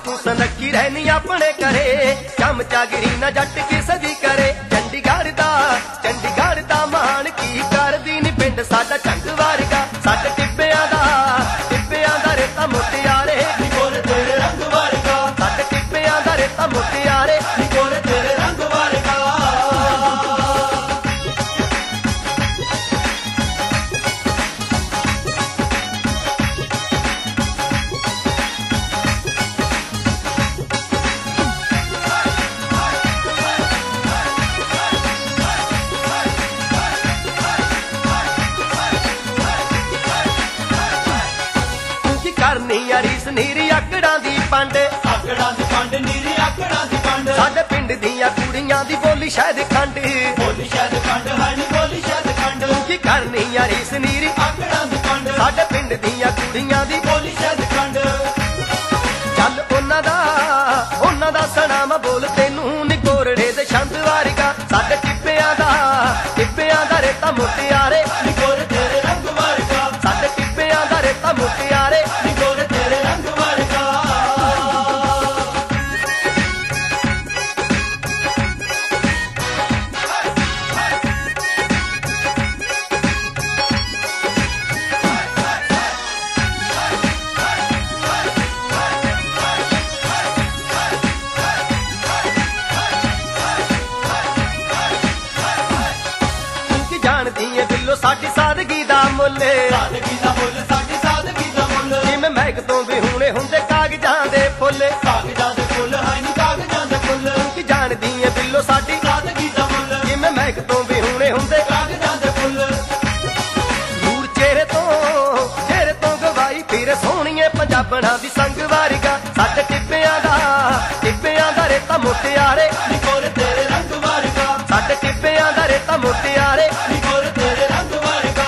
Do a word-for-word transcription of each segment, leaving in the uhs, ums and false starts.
तू सनकी रहनी अपने घरे चमचागिरी न जट किस दी करे चंडीगढ़ दा चंडीगढ़ दा मान की करदी नी पिंड साडा चंग वर्गा साडे टिब्बियां दा टिब्बियां दा रेता मुटियारे नी गोरे तेरे रंग वर्गा साडे टिब्बियां दा रेता मुटियारे नी गोरे तेरे रंग वर्गा करनी रीस नीरी आकड़ा दी पंड आकड़ा दी पंड नीरी आकड़ा दी पंड साडे पिंड दियां कुड़ियां दी बोली शायद खंड बोली शायद खंड है नी बोली शायद खंड की करनी रीस नीरी आकड़ा दी पंड साडे पिंड दियां कुड़ियां दी बोली शायद खंड चल उन्हां दा उन्हां दा सनाम बोल तैनू नी कोरड़े दे छंद वारिगा साडे टिब्बियां दा टिब्बियां दा रेता मुटियारे नी गोरे तेरे रंग वर्गा साडे टिब्बियां दा रेता मुटियारे नी गोरे तेरे रंग वर्गा जानदी है बिल्लो साडी सादगी दा मुੱਲ सादगी दा मुੱਲ साडी सादगी दा मुੱਲ जिवें महक तो भी हुणे हुंदे कागजां दे फुੱਲ कागजां दे फुੱਲ है नी कागजां दे फुੱਲ की जानदी है बिल्लो साडी सादगी दा मुੱਲ जिवें महक तो भी हुणे हुंदे कागजां दे फुੱਲ दूर चेहरे तो चेहरे तो गवाई फिर सोहणीए पंजाबणा दी संग वारिगा साडे टिब्बियां दा टिब्बियां दा रेता मुटियारे नी गोरे तेरे रंग वर्गा साडे टिब्बियां दा रेता मुटियारे नी गोरे तेरे रंग वर्गा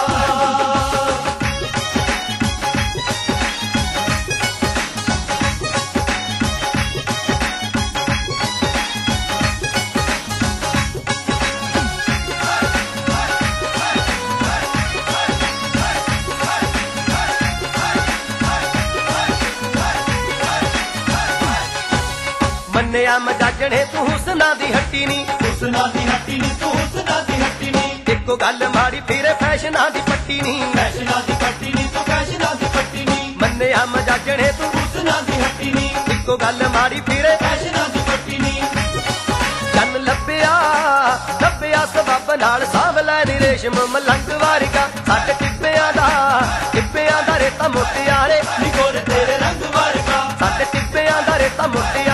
मन्निया मजाजणे तू हुसना दी हट्टी नी हुसना दी हट्टी नी तू हुसना दी हट्टी नी इक्को गल माड़ी फिरे फैशना दी पट्टी नी फैशना दी पट्टी नी तू फैशना दी पट्टी नी मन्निया मजाजणे तू हुसना दी हट्टी नी इक्को गल माड़ी फिरे फैशना दी पट्टी नी चन लभ्या लभ्या सबब नाल सावला नी रेशम मलंग वारिगा साडे टिब्बियां दा टिब्बियां दा रेता मुटियारे नी गोरे तेरे रंग वर्गा साडे टिब्बियां दा रेता मुटियारे